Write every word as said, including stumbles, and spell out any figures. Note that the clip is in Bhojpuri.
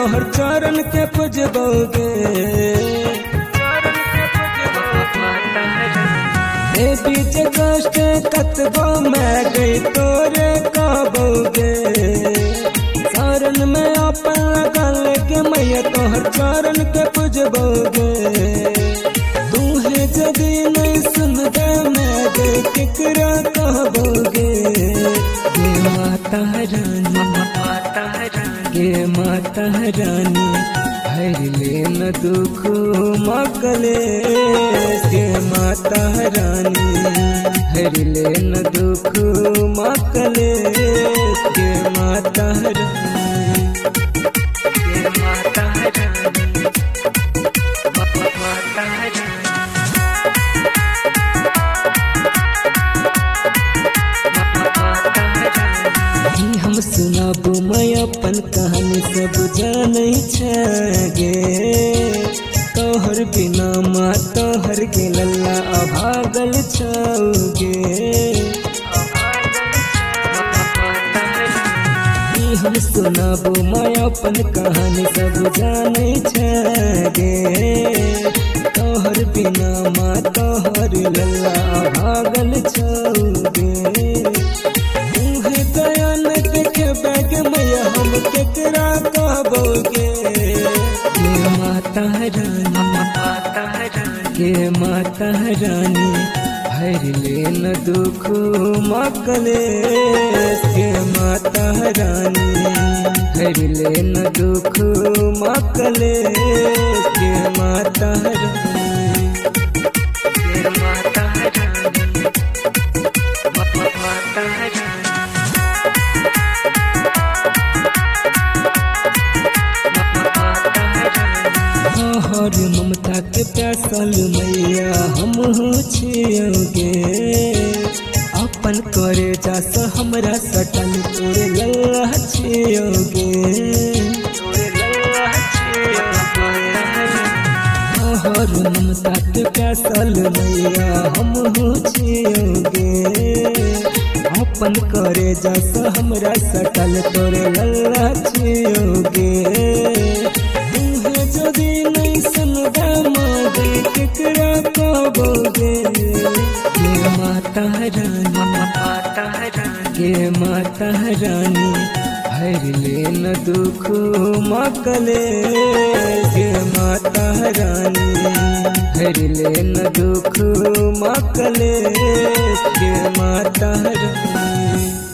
तोहर चरण के पूजबोगे। हे बीच कष्ट कतबो मैं गई तोरे कहबोगे। शरण में अपन लगल के मैया तोहर चरण के पूजबोगे। तू है जदी नहीं सुन दे मैं दे केकरा कहबोगे। गे माता रानी माता रानी गे माता रानी हर ले न दुख मकले। गे माता रानी हर ले न दुख मकले। गे माता रानी गे माता रानी माता रानी हम सुनाबू मैं अपन कहानी सब जानै छगे। तोहर बिना माँ तोहर के लल्ला अभागल छौगे। हम सुनाबू मैं अपन कहानी सब जानै छगे। तोहर बिना माँ तोहर लल्ला अभागल छौगे। दयान देखे बैग मैया हम केकरा कहबोगे। गे माता रानी माता रानी गे माता रानी हर ले न दुख मकले। गे माता रानी हर ले न दुख मकले। गे माता रानी गे माता रानी माता रानी हर ममता के प्यासल मैया हम छियोगे। अपन करे जास हमरा सटल तोरे लल्ला छियोगे। हर ममता के प्यासल मैया हम छियोगे। अपन करे जास हमरा सटल तोरे लल्ला छियोगे। जदी नहीं सुनबा मागे केकरा कहबोगे। गे माता रानी माता रानी गे माता रानी हर ले न दुख मकले। गे माता रानी हर ले न दुख मकले। गे माता रानी।